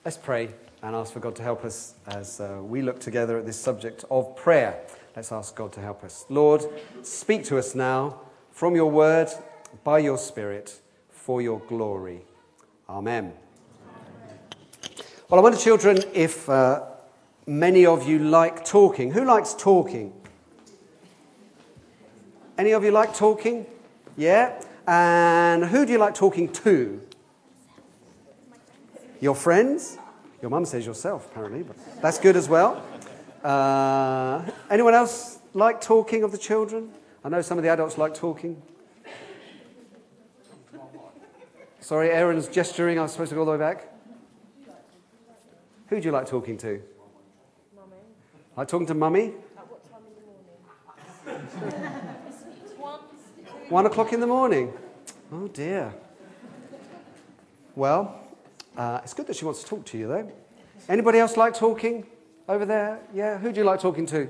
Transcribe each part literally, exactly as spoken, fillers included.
Let's pray and ask for God to help us as uh, we look together at this subject of prayer. Let's ask God to help us. Lord, speak to us now from your word, by your Spirit, for your glory. Amen. Well, I wonder, children, if uh, many of you like talking. Who likes talking? Any of you like talking? Yeah? And who do you like talking to? Your friends? Your mum says yourself, apparently, but that's good as well. Uh, anyone else like talking of the children? I know some of the adults like talking. Sorry, Aaron's gesturing. I was supposed to go all the way back. Who do you like talking to? Mummy. Like talking to Mummy? At what time in the morning? One. One o'clock in the morning. Oh, dear. Well, uh, it's good that she wants to talk to you, though. Anybody else like talking over there? Yeah? Who do you like talking to?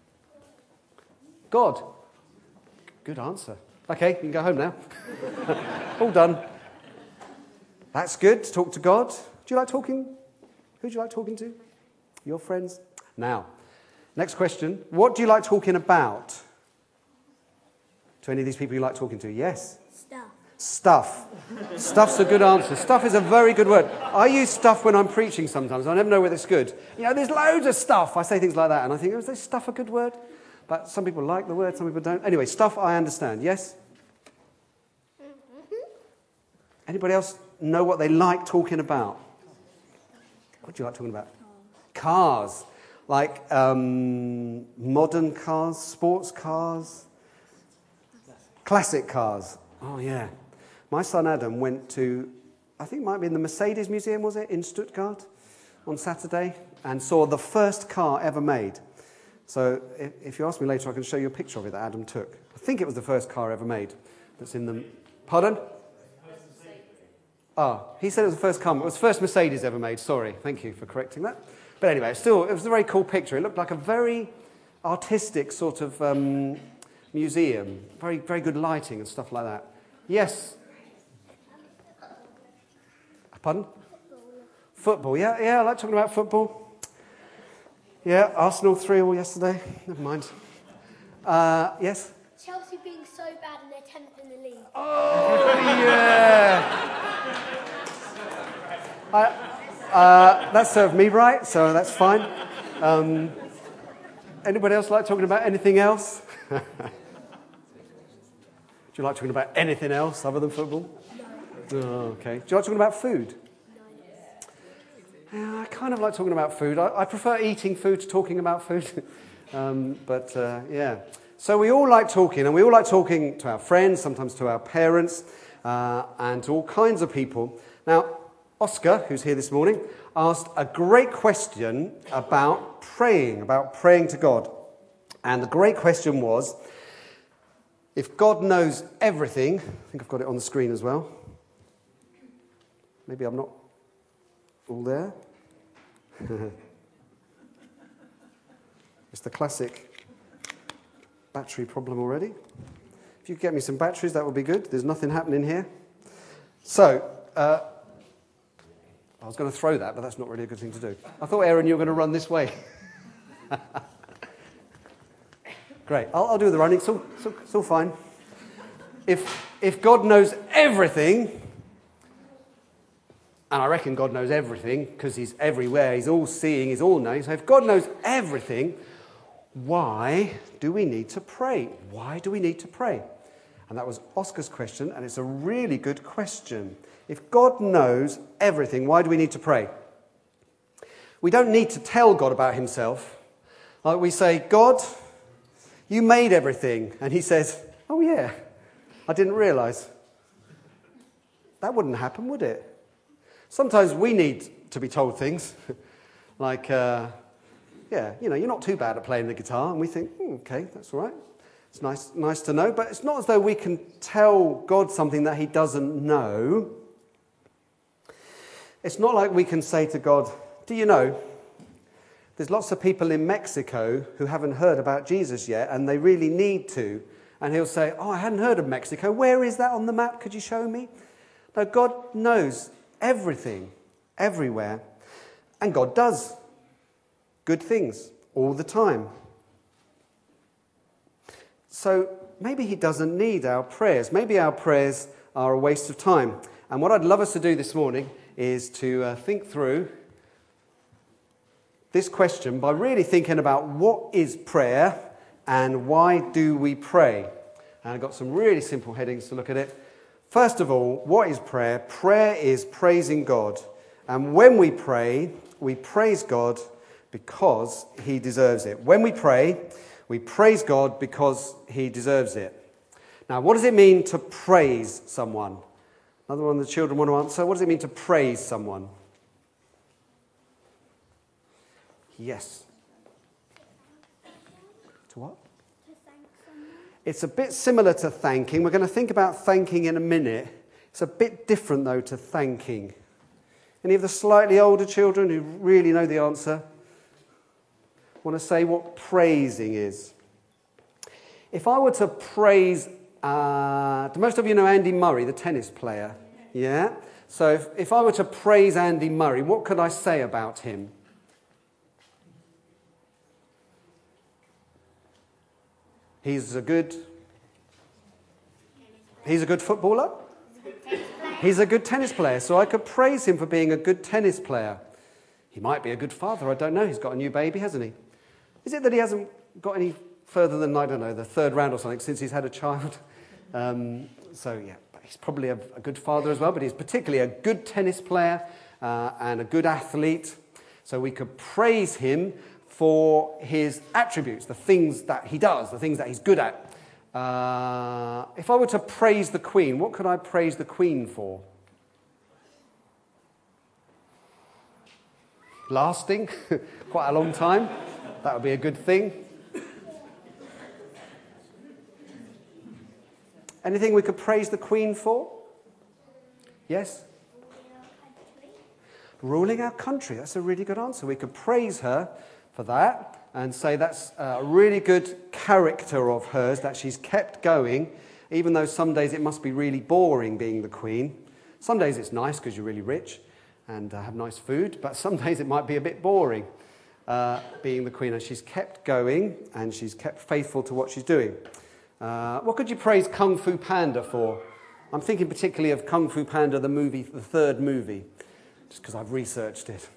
God. Good answer. Okay, you can go home now. All done. That's good, to talk to God. Do you like talking? Who do you like talking to? Your friends? Now, next question. What do you like talking about? To any of these people you like talking to? Yes? Stuff. Stuff. Stuff's a good answer. Stuff is a very good word. I use stuff when I'm preaching sometimes. I never know whether it's good. You know, there's loads of stuff. I say things like that, and I think, is this stuff a good word? But some people like the word, some people don't. Anyway, stuff I understand. Yes? Anybody else know what they like talking about? What do you like talking about? Cars. Like um, modern cars, sports cars, classic cars. Oh, yeah. My son Adam went to, I think it might be in the Mercedes Museum, was it, in Stuttgart on Saturday, and saw the first car ever made. So if, if you ask me later, I can show you a picture of it that Adam took. I think it was the first car ever made that's in the... Pardon? Ah, he said it was the first car. It was the first Mercedes ever made. Sorry, thank you for correcting that. But anyway, still, it was a very cool picture. It looked like a very artistic sort of um, museum. Very, very good lighting and stuff like that. Yes? Pardon? Football, yeah, yeah, I like talking about football. Yeah, Arsenal three all yesterday. Never mind. Uh, yes? Chelsea being so bad and they're tenth in the league. Oh, yeah. I, uh, that served me right, so that's fine. Um, anybody else like talking about anything else? Do you like talking about anything else other than football? No. Oh, okay. Do you like talking about food? No. Yeah, I kind of like talking about food. I, I prefer eating food to talking about food. um, but, uh, yeah. So we all like talking, and we all like talking to our friends, sometimes to our parents, uh, and to all kinds of people. Now, Oscar, who's here this morning, asked a great question about praying, about praying to God. And the great question was, if God knows everything, I think I've got it on the screen as well. Maybe I'm not all there. It's the classic battery problem already. If you could get me some batteries, that would be good. There's nothing happening here. So, uh, I was going to throw that, but that's not really a good thing to do. I thought, Aaron, you were going to run this way. Great. I'll, I'll do the running. It's all, it's all, it's all fine. If, if God knows everything, and I reckon God knows everything because he's everywhere, he's all-seeing, he's all-knowing. So if God knows everything, why do we need to pray? Why do we need to pray? And that was Oscar's question, and it's a really good question. If God knows everything, why do we need to pray? We don't need to tell God about himself. Like we say, God, you made everything. And he says, oh yeah, I didn't realise. That wouldn't happen, would it? Sometimes we need to be told things. like, uh, yeah, you know, you're not too bad at playing the guitar. And we think, hmm, okay, that's all right. It's nice, nice to know. But it's not as though we can tell God something that he doesn't know. It's not like we can say to God, do you know, there's lots of people in Mexico who haven't heard about Jesus yet, and they really need to. And he'll say, oh, I hadn't heard of Mexico. Where is that on the map? Could you show me? No, God knows everything, everywhere. And God does good things all the time. So maybe he doesn't need our prayers. Maybe our prayers are a waste of time. And what I'd love us to do this morning is to uh, think through this question by really thinking about what is prayer and why do we pray. And I've got some really simple headings to look at it. First of all, what is prayer? Prayer is praising God. And when we pray, we praise God because he deserves it. When we pray, we praise God because he deserves it. Now, what does it mean to praise someone? Another one of the children want to answer. What does it mean to praise someone? Yes. To what? To thank someone. It's a bit similar to thanking. We're going to think about thanking in a minute. It's a bit different, though, to thanking. Any of the slightly older children who really know the answer want to say what praising is? If I were to praise, uh, do most of you know Andy Murray, the tennis player? Yeah? So if, if I were to praise Andy Murray, what could I say about him? He's a good, he's a good footballer. He's a good tennis player, so I could praise him for being a good tennis player. He might be a good father, I don't know. He's got a new baby, hasn't he? Is it that he hasn't got any further than, I don't know, the third round or something since he's had a child? Um, so, yeah, he's probably a, a good father as well, but he's particularly a good tennis player uh, and a good athlete. So we could praise him for his attributes, the things that he does, the things that he's good at. Uh, if I were to praise the Queen, what could I praise the Queen for? Lasting, quite a long time. That would be a good thing. Anything we could praise the Queen for? Yes? Ruling our country. That's a really good answer. We could praise her for that and say that's a really good character of hers, that she's kept going, even though some days it must be really boring being the Queen. Some days it's nice because you're really rich and uh, have nice food, but some days it might be a bit boring uh, being the Queen. And she's kept going and she's kept faithful to what she's doing. Uh, what could you praise Kung Fu Panda for? I'm thinking particularly of Kung Fu Panda, the movie, the third movie, just because I've researched it.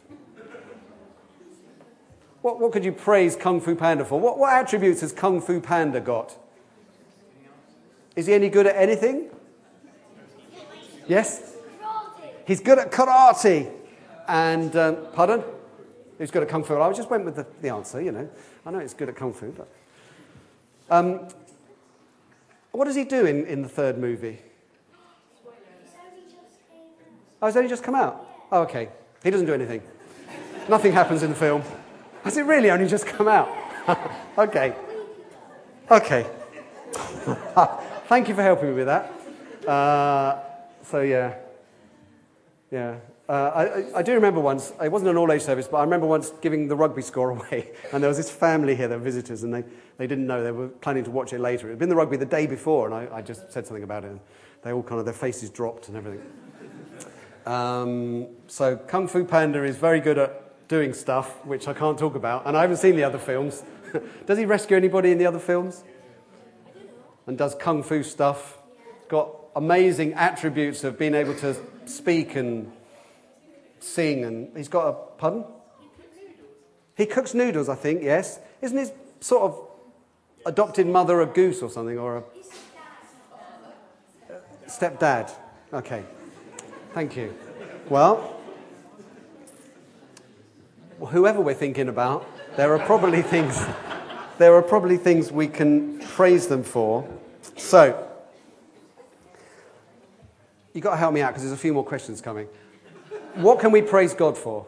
What, what could you praise Kung Fu Panda for? What, what attributes has Kung Fu Panda got? Is he any good at anything? Yes? Karate. He's good at karate. And, um, pardon? He's good at Kung Fu. I just went with the, the answer, you know. I know he's good at Kung Fu, but... Um, what does he do in, in the third movie? Oh, has only just come out? Oh, okay. He doesn't do anything. Nothing happens in the film. Has it really only just come out? Okay. Okay. Thank you for helping me with that. Uh, so, yeah. Yeah. Uh, I, I do remember once, it wasn't an all-age service, but I remember once giving the rugby score away. And there was this family here, they were visitors, and they, they didn't know. They were planning to watch it later. It had been the rugby the day before, and I, I just said something about it. And they all kind of, their faces dropped and everything. Um, so Kung Fu Panda is very good at doing stuff, which I can't talk about. And I haven't seen the other films. Does he rescue anybody in the other films? And does Kung Fu stuff. Got amazing attributes of being able to speak and sing. And he's got a... Pardon? He cooks noodles, I think, yes. Isn't his sort of adopted mother a goose or something? Or a stepdad? Okay. Thank you. Well... whoever we're thinking about, there are probably things there are probably things we can praise them for. So, you've got to help me out because there's a few more questions coming. What can we praise God for?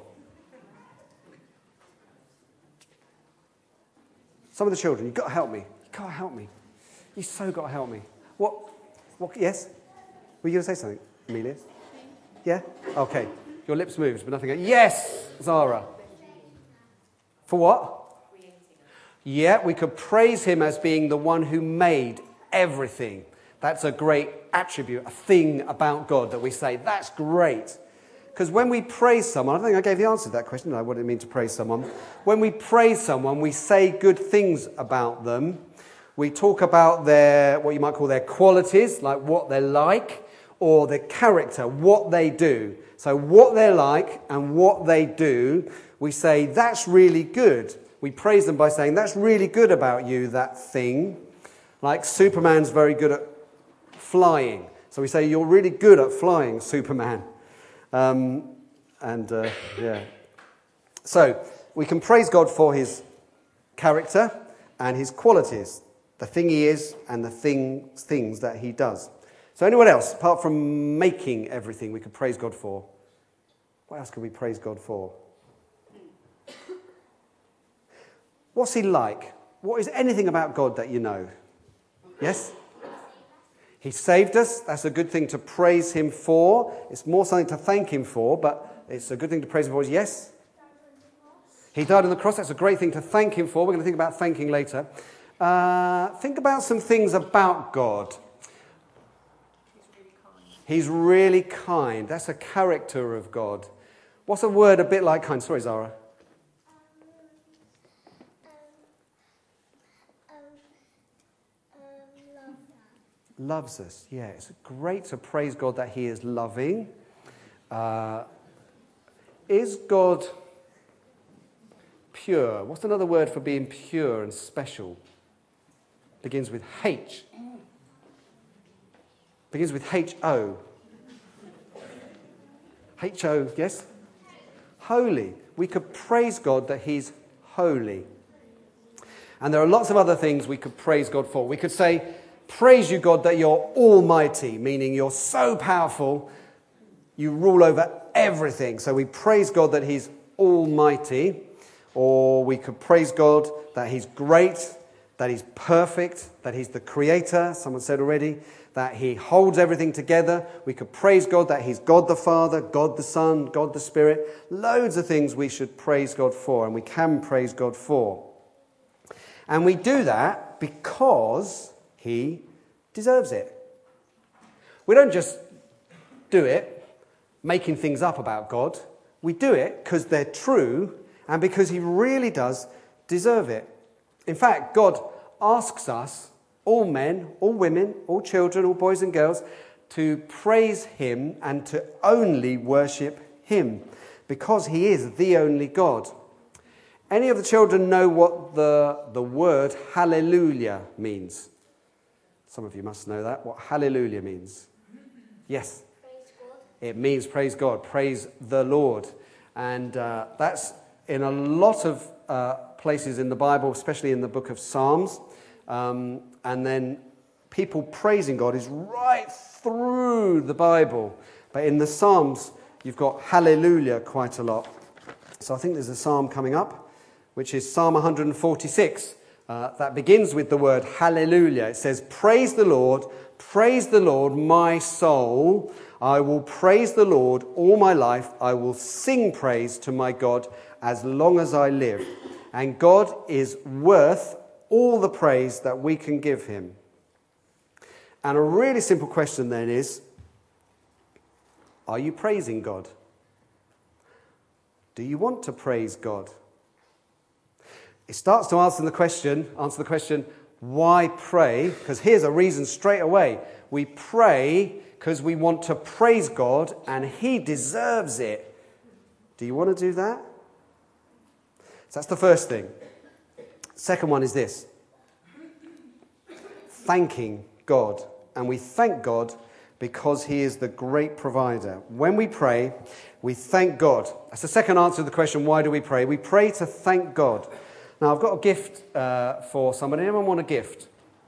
Some of the children, you've got to help me. You've got to help me. You've so got to help me. What? What? Yes? Were you going to say something, Amelia? Yeah? Okay. Your lips moved, but nothing else. Yes, Zara. For what? Yeah, we could praise him as being the one who made everything. That's a great attribute, a thing about God that we say, that's great. Because when we praise someone, I think I gave the answer to that question, didn't I? What did it mean to praise someone? When we praise someone, we say good things about them. We talk about their, what you might call their qualities, like what they're like, or their character, what they do. So what they're like and what they do, we say, that's really good. We praise them by saying, that's really good about you, that thing. Like Superman's very good at flying. So we say, you're really good at flying, Superman. Um, and, uh, yeah. So we can praise God for his character and his qualities, the thing he is and the thing, things that he does. So anyone else, apart from making everything, we could praise God for? What else could we praise God for? What's he like? What is anything about God that you know? Yes? He saved us. That's a good thing to praise him for. It's more something to thank him for, but it's a good thing to praise him for. Yes? He died on the cross. That's a great thing to thank him for. We're going to think about thanking later. Uh, think about some things about God. He's really kind. That's a character of God. What's a word a bit like kind? Sorry, Zara. Loves us, yeah. It's great to praise God that he is loving. Uh, is God pure? What's another word for being pure and special? Begins with H. Begins with H O. H O, yes? Holy. We could praise God that he's holy. And there are lots of other things we could praise God for. We could say, praise you, God, that you're almighty, meaning you're so powerful, you rule over everything. So we praise God that he's almighty. Or we could praise God that he's great, that he's perfect, that he's the creator, someone said already, that he holds everything together. We could praise God that he's God the Father, God the Son, God the Spirit. Loads of things we should praise God for, and we can praise God for. And we do that because he deserves it. We don't just do it making things up about God. We do it because they're true and because he really does deserve it. In fact, God asks us, all men, all women, all children, all boys and girls, to praise him and to only worship him because he is the only God. Any of the children know what the, the word hallelujah means? Some of you must know that, what hallelujah means. Yes? Praise God. It means praise God, praise the Lord. And uh, that's in a lot of uh, places in the Bible, especially in the book of Psalms. Um, and then people praising God is right through the Bible. But in the Psalms, you've got hallelujah quite a lot. So I think there's a psalm coming up, which is Psalm one forty-six. Uh, that begins with the word hallelujah. It says, praise the Lord, praise the Lord, my soul. I will praise the Lord all my life. I will sing praise to my God as long as I live. And God is worth all the praise that we can give him. And a really simple question then is, are you praising God? Do you want to praise God? It starts to answer the question, answer the question, why pray? Because here's a reason straight away. We pray because we want to praise God and he deserves it. Do you want to do that? So that's the first thing. Second one is this. Thanking God. And we thank God because he is the great provider. When we pray, we thank God. That's the second answer to the question, why do we pray? We pray to thank God. Now, I've got a gift uh, for somebody. Anyone want a gift?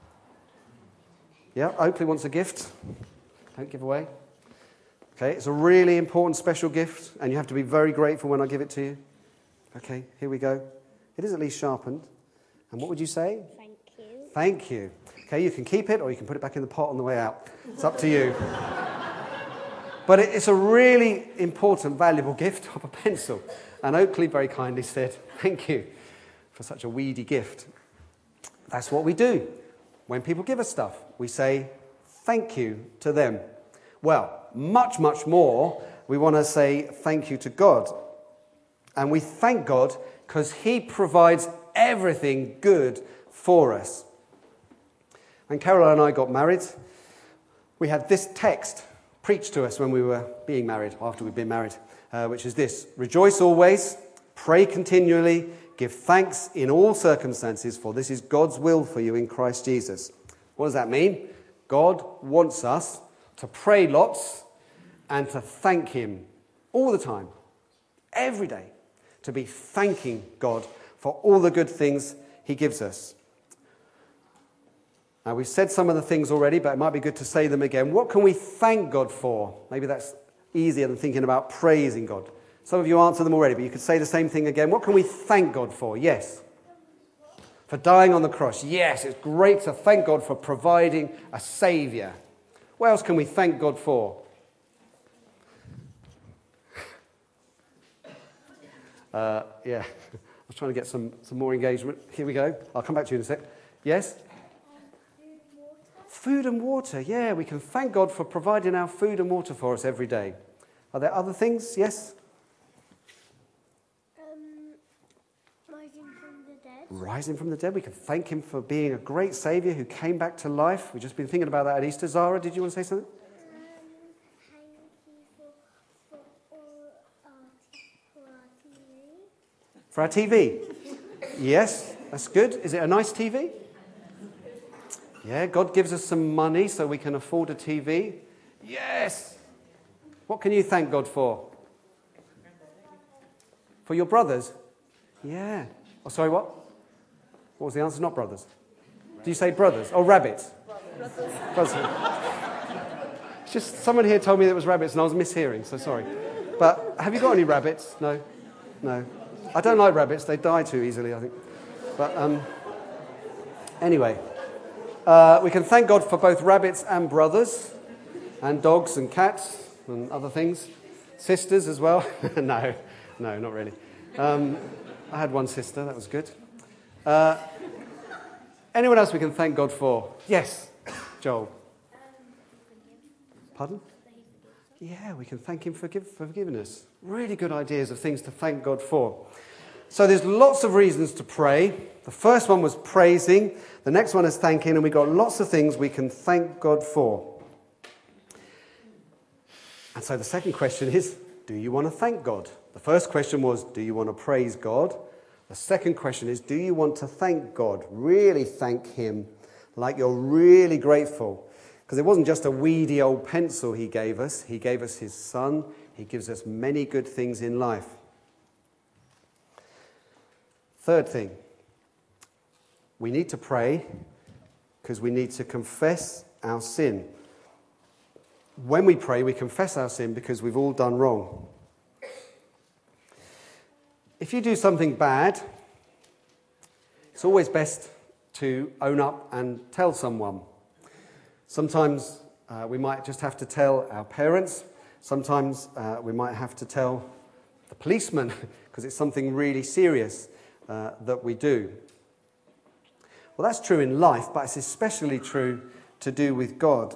Yeah, Oakley wants a gift. Don't give away. Okay, it's a really important, special gift, and you have to be very grateful when I give it to you. Okay, here we go. It is at least sharpened. And what would you say? Thank you. Thank you. Okay, you can keep it, or you can put it back in the pot on the way out. It's up to you. But it, it's a really important, valuable gift of a pencil. And Oakley very kindly said, thank you for such a weedy gift. That's what we do. When people give us stuff, we say thank you to them. Well, much, much more we want to say thank you to God. And we thank God because he provides everything good for us. When Carol and I got married, we had this text preached to us when we were being married, after we'd been married, uh, which is this: rejoice always, pray continually, give thanks in all circumstances, for this is God's will for you in Christ Jesus. What does that mean? God wants us to pray lots and to thank him all the time, every day, to be thanking God for all the good things he gives us. Now, we've said some of the things already, but it might be good to say them again. What can we thank God for? Maybe that's easier than thinking about praising God. Some of you answered them already, but you could say the same thing again. What can we thank God for? Yes. For dying on the cross. Yes, it's great to thank God for providing a saviour. What else can we thank God for? Uh, yeah, I was trying to get some, some more engagement. Here we go. I'll come back to you in a sec. Yes? Food and water, yeah, we can thank God for providing our food and water for us every day. Are there other things? Yes? Um, rising from the dead. Rising from the dead, we can thank him for being a great saviour who came back to life. We've just been thinking about that at Easter. Zara, did you want to say something? Um, thank you for, for all our, for our T V. For our T V? Yes, that's good. Is it a nice T V? Yeah, God gives us some money so we can afford a T V. Yes! What can you thank God for? For your brothers? Yeah. Oh, sorry, what? What was the answer? Not brothers. Do you say brothers? Oh, rabbits. Brothers. Brothers. It's just someone here told me it was rabbits and I was mishearing, so sorry. But have you got any rabbits? No? No. I don't like rabbits. They die too easily, I think. But um, anyway... Uh, we can thank God for both rabbits and brothers, and dogs and cats and other things. Sisters as well. no, no, not really. Um, I had one sister, that was good. Uh, anyone else we can thank God for? Yes, Joel. Pardon? Yeah, we can thank him for, give, for forgiving us. Really good ideas of things to thank God for. So there's lots of reasons to pray. The first one was praising. The next one is thanking. And we've got lots of things we can thank God for. And so the second question is, do you want to thank God? The first question was, do you want to praise God? The second question is, do you want to thank God? Really thank him like you're really grateful. Because it wasn't just a weedy old pencil he gave us. He gave us his son. He gives us many good things in life. Third thing, we need to pray because we need to confess our sin. When we pray, we confess our sin because we've all done wrong. If you do something bad, it's always best to own up and tell someone. Sometimes uh, we might just have to tell our parents. Sometimes uh, we might have to tell the policeman because it's something really serious. Uh, that we do. Well, that's true in life, but it's especially true to do with God.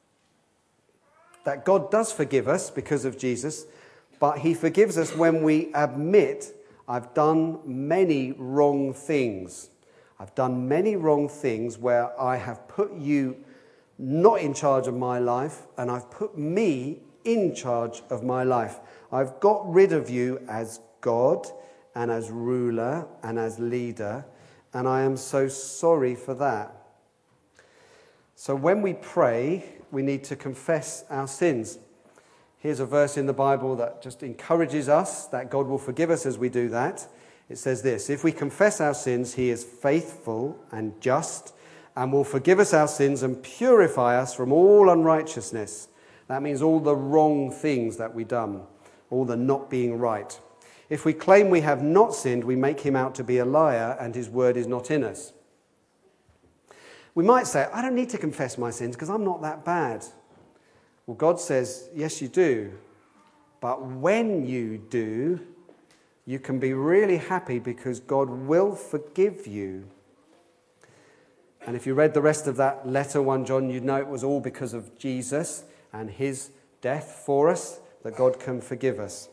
That God does forgive us because of Jesus, but he forgives us when we admit, I've done many wrong things. I've done many wrong things where I have put you not in charge of my life, and I've put me in charge of my life. I've got rid of you as God, and as ruler, and as leader, and I am so sorry for that. So when we pray, we need to confess our sins. Here's a verse in the Bible that just encourages us that God will forgive us as we do that. It says this, if we confess our sins, he is faithful and just, and will forgive us our sins and purify us from all unrighteousness. That means all the wrong things that we've done, all the not being right. If we claim we have not sinned, we make him out to be a liar, and his word is not in us. We might say, I don't need to confess my sins because I'm not that bad. Well, God says, yes, you do. But when you do, you can be really happy because God will forgive you. And if you read the rest of that letter, First John, you'd know it was all because of Jesus and his death for us, that God can forgive us.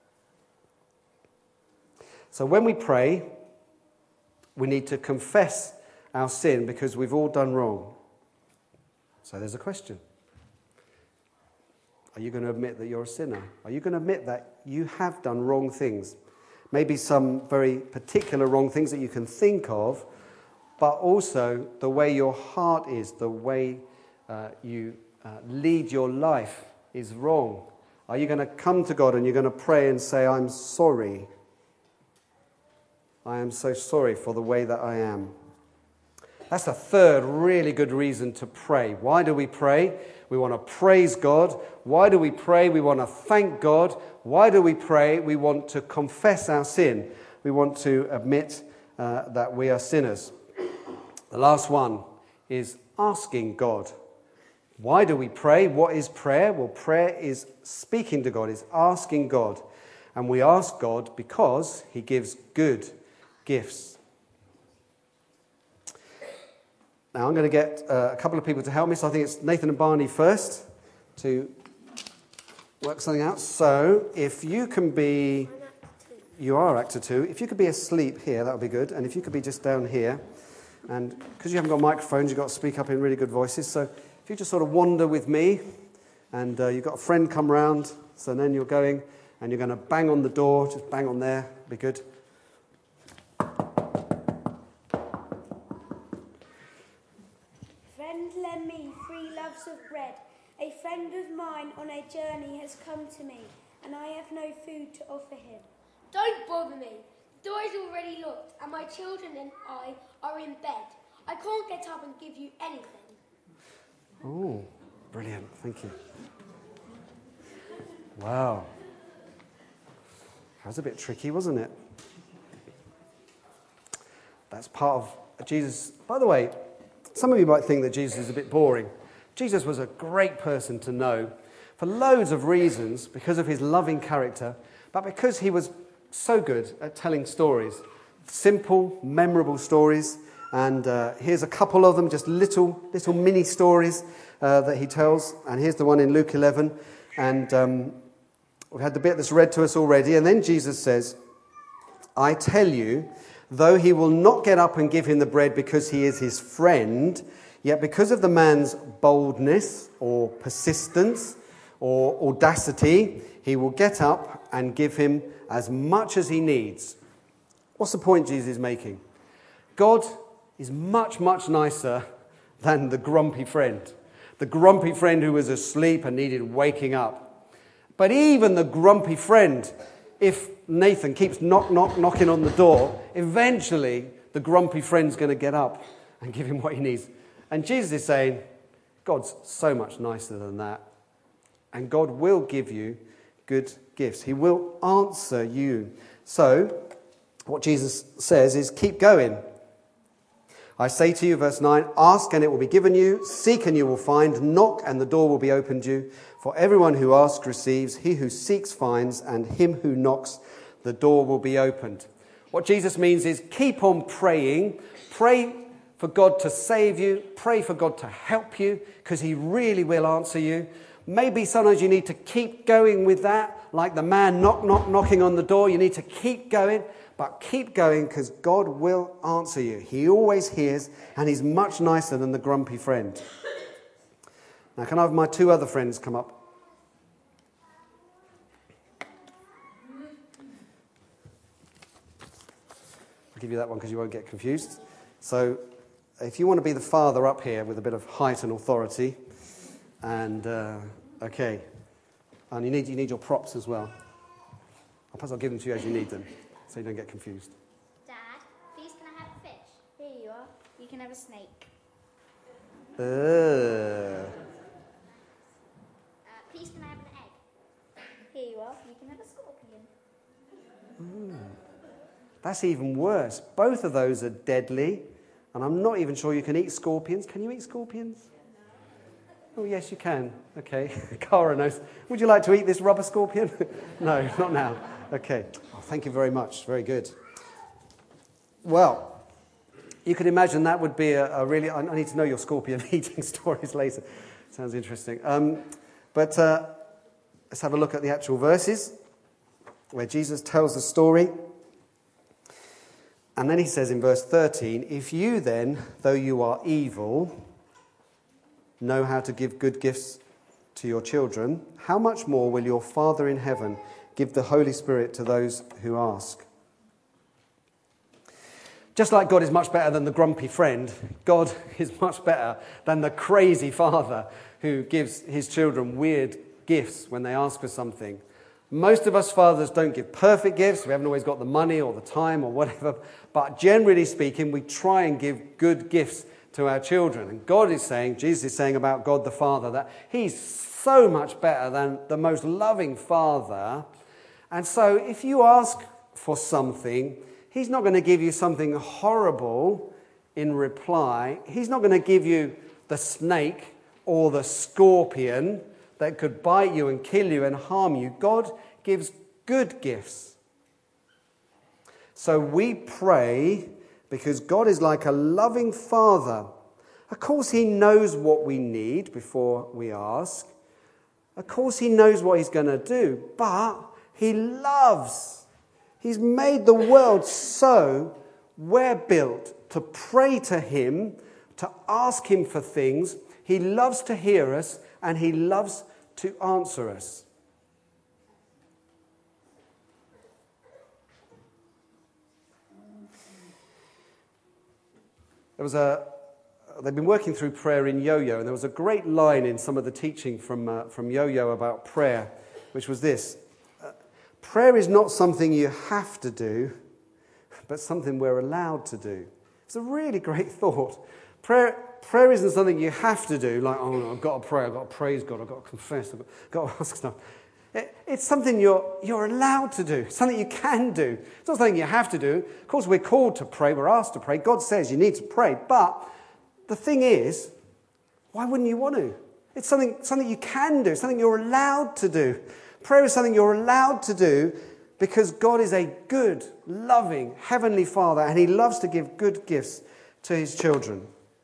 So when we pray, we need to confess our sin because we've all done wrong. So there's a question. Are you going to admit that you're a sinner? Are you going to admit that you have done wrong things? Maybe some very particular wrong things that you can think of, but also the way your heart is, the way uh, you uh, lead your life is wrong. Are you going to come to God and you're going to pray and say, I'm sorry. I am so sorry for the way that I am. That's the third really good reason to pray. Why do we pray? We want to praise God. Why do we pray? We want to thank God. Why do we pray? We want to confess our sin. We want to admit uh, that we are sinners. The last one is asking God. Why do we pray? What is prayer? Well, prayer is speaking to God, is asking God. And we ask God because he gives good gifts. Now I'm going to get uh, a couple of people to help me. So I think it's Nathan and Barney first to work something out. So if you can be, you are actor two. If you could be asleep here, that would be good. And if you could be just down here, and because you haven't got microphones, you've got to speak up in really good voices. So if you just sort of wander with me, and uh, you've got a friend come round, so then you're going and you're going to bang on the door, just bang on there, be good. Friend, lend me three loaves of bread. A friend of mine on a journey has come to me, and I have no food to offer him. Don't bother me. The door is already locked, and my children and I are in bed. I can't get up and give you anything. Oh, brilliant. Thank you. Wow. That was a bit tricky, wasn't it? That's part of Jesus. By the way, some of you might think that Jesus is a bit boring. Jesus was a great person to know for loads of reasons, because of his loving character, but because he was so good at telling stories. Simple, memorable stories. And uh, here's a couple of them, just little little mini stories uh, that he tells. And here's the one in Luke eleven. And um, we've had the bit that's read to us already. And then Jesus says, I tell you, though he will not get up and give him the bread because he is his friend, yet because of the man's boldness or persistence or audacity, he will get up and give him as much as he needs. What's the point Jesus is making? God is much, much nicer than the grumpy friend. The grumpy friend who was asleep and needed waking up. But even the grumpy friend, if Nathan keeps knock, knock, knocking on the door, eventually the grumpy friend's going to get up and give him what he needs. And Jesus is saying, God's so much nicer than that. And God will give you good gifts. He will answer you. So, what Jesus says is, keep going. I say to you, verse nine, ask and it will be given you, seek and you will find, knock and the door will be opened to you. For everyone who asks receives, he who seeks finds, and him who knocks, the door will be opened. What Jesus means is keep on praying. Pray for God to save you. Pray for God to help you, because he really will answer you. Maybe sometimes you need to keep going with that, like the man knock, knock, knocking on the door. You need to keep going. But keep going, because God will answer you. He always hears, and he's much nicer than the grumpy friend. Now, can I have my two other friends come up? I'll give you that one because you won't get confused. So, if you want to be the father up here with a bit of height and authority, and, uh, okay, and you need, you need your props as well. Perhaps I'll give them to you as you need them, so you don't get confused. Dad, please can I have a fish? Here you are. You can have a snake. Uh, Uh, please can I have an egg? Here you are. You can have a scorpion. that's even worse. Both of those are deadly, and I'm not even sure you can eat scorpions. Can you eat scorpions? Oh, yes, you can. Okay. Cara knows. Would you like to eat this rubber scorpion? No, not now. Okay. Oh, thank you very much. Very good. Well, you can imagine that would be a, a really... I need to know your scorpion eating stories later. Sounds interesting. Um, but uh, let's have a look at the actual verses where Jesus tells the story. And then he says in verse thirteen, if you then, though you are evil, know how to give good gifts to your children, how much more will your Father in heaven give the Holy Spirit to those who ask? Just like God is much better than the grumpy friend, God is much better than the crazy father who gives his children weird gifts when they ask for something. Most of us fathers don't give perfect gifts. We haven't always got the money or the time or whatever. But generally speaking, we try and give good gifts to our children. And God is saying, Jesus is saying about God the Father, that he's so much better than the most loving father. And so if you ask for something, he's not going to give you something horrible in reply. He's not going to give you the snake or the scorpion that could bite you and kill you and harm you. God gives good gifts. So we pray because God is like a loving father. Of course, he knows what we need before we ask. Of course, he knows what he's going to do, but he loves. He's made the world so we're built to pray to him, to ask him for things. He loves to hear us, and he loves to answer us. There was a, they've been working through prayer in Yo-Yo, and there was a great line in some of the teaching from, uh, from Yo-Yo about prayer, which was this. Uh, prayer is not something you have to do, but something we're allowed to do. It's a really great thought. Prayer, prayer isn't something you have to do, like, oh, no, I've got to pray, I've got to praise God, I've got to confess, I've got, got to ask stuff. It, it's something you're, you're allowed to do, something you can do. It's not something you have to do. Of course, we're called to pray, we're asked to pray. God says you need to pray, but the thing is, why wouldn't you want to? It's something, something you can do, something you're allowed to do. Prayer is something you're allowed to do because God is a good, loving, heavenly Father, and he loves to give good gifts to his children.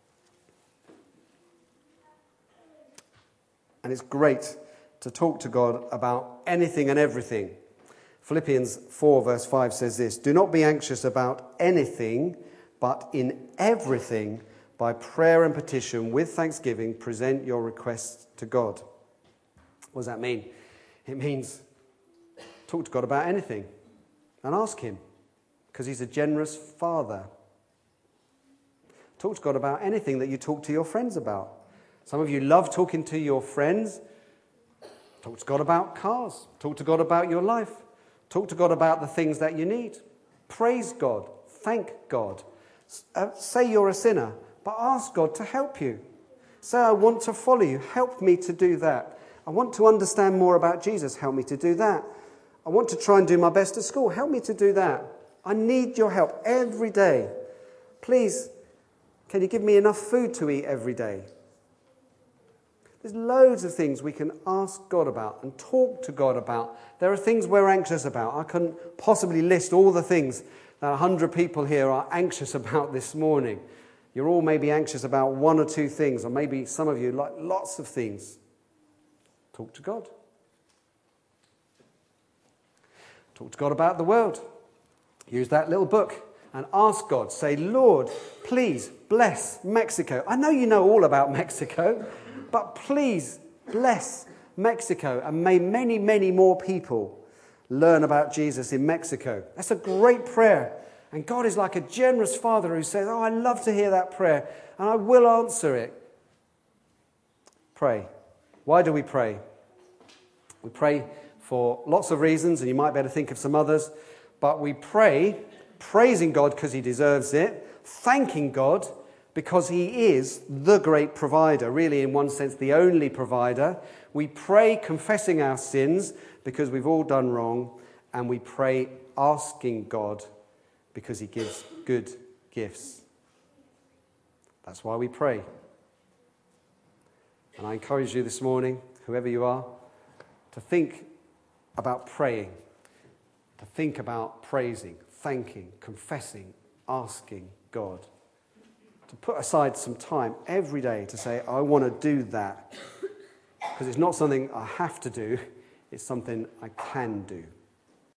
And it's great to talk to God about anything and everything. Philippians four verse five says this, do not be anxious about anything, but in everything, by prayer and petition, with thanksgiving, present your requests to God. What does that mean? It means talk to God about anything and ask him, because he's a generous Father. Talk to God about anything that you talk to your friends about. Some of you love talking to your friends. Talk to God about cars. Talk to God about your life. Talk to God about the things that you need. Praise God. Thank God. Uh, say you're a sinner, but ask God to help you. Say, I want to follow you. Help me to do that. I want to understand more about Jesus. Help me to do that. I want to try and do my best at school. Help me to do that. I need your help every day. Please, can you give me enough food to eat every day? There's loads of things we can ask God about and talk to God about. There are things we're anxious about. I couldn't possibly list all the things that a hundred people here are anxious about this morning. You're all maybe anxious about one or two things, or maybe some of you like lots of things. Talk to God. Talk to God about the world. Use that little book and ask God. Say, Lord, please bless Mexico. I know you know all about Mexico. But please bless Mexico, and may many, many more people learn about Jesus in Mexico. That's a great prayer. And God is like a generous Father who says, oh, I love to hear that prayer, and I will answer it. Pray. Why do we pray? We pray for lots of reasons, and you might be able to think of some others. But we pray, praising God because he deserves it, thanking God because he is the great provider, really in one sense the only provider. We pray confessing our sins because we've all done wrong, and we pray asking God because he gives good gifts. That's why we pray. And I encourage you this morning, whoever you are, to think about praying, to think about praising, thanking, confessing, asking God. To put aside some time every day to say, I want to do that. Because it's not something I have to do, It's something I can do.